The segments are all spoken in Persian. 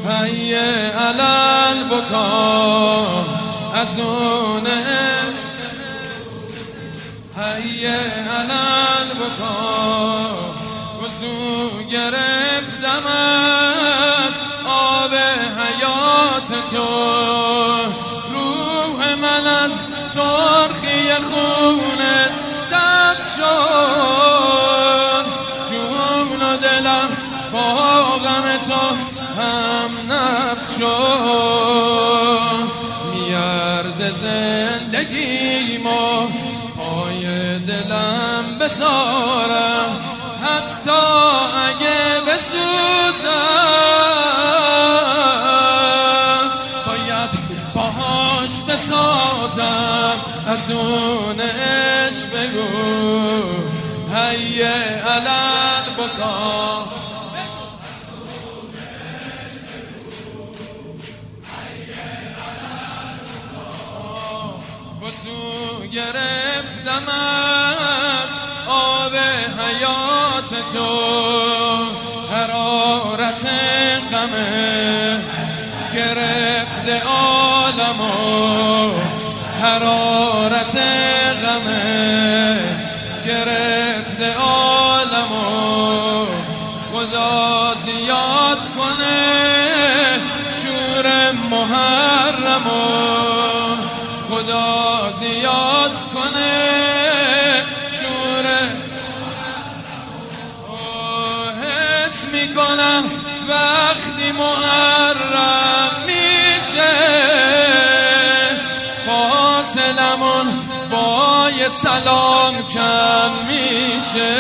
هیه علل بکا از اون هیه علل بکا وضو گرفتمت آب حیات تو روح من از سرخی خونت سبز شد جون و دلم با غم تو هم نبض شد میارزه زندگیمو پای دلم بذارم حتی اگه بسوزم باید باهاش بسازم از اون عشق بگو هیه علل بکا وضو گرفتم از آب حیات تو حرارت غمه گرفته عالمو حرارت غمه گرفته عالمو خدا زیاد کنه شور محرمو خدا زیاد کنه شور حس میکنم وقتی محرم میشه فاصلمون با یه سلام کم میشه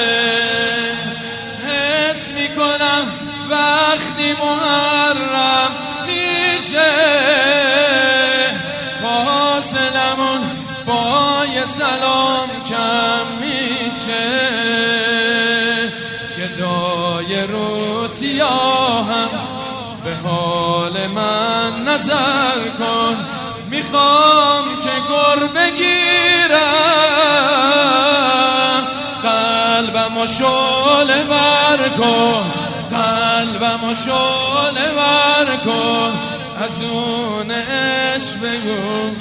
حس میکنم وقتی محرم میشه فاصلمون با یه سلام کم میشه گدای رو سیاهم به حال من نظر کن میخوام که گر بگیرم قلبمو شعله ور کن قلبمو شعله ور کن از اون عشق بگو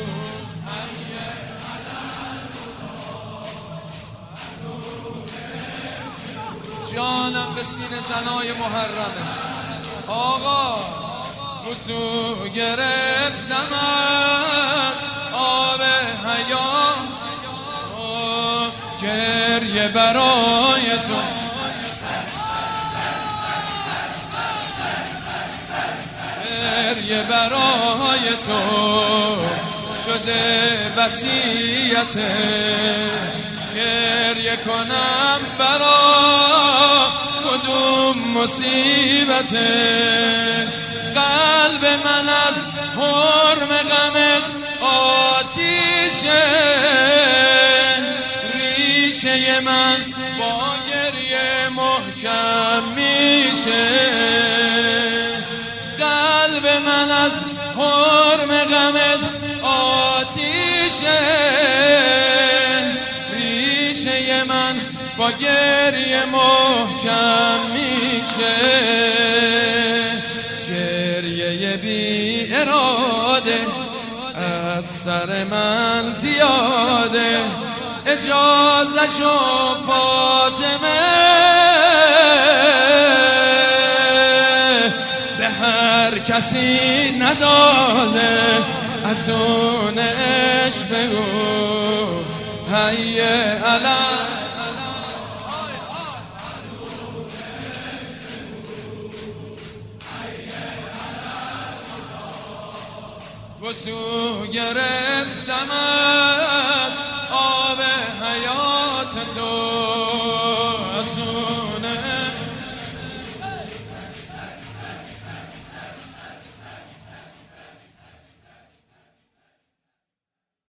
جانم به سینه زنای محرمه آقا وضو گرفتم از آب حیات گریه برای تو گریه برای تو شده وصیت گریه کنم برا کدوم مصیبت قلب من از حرم غمت آتیشه ریشه من با گریه محکم میشه قلب من از حرم غمت آتیشه ریشه من با گریه محکم میشه گریه بی اراده از سر من زیاده اجازه‌شو فاطمه به هر کسی نداده از اون عشق بگو هیه علل وضو گرفتم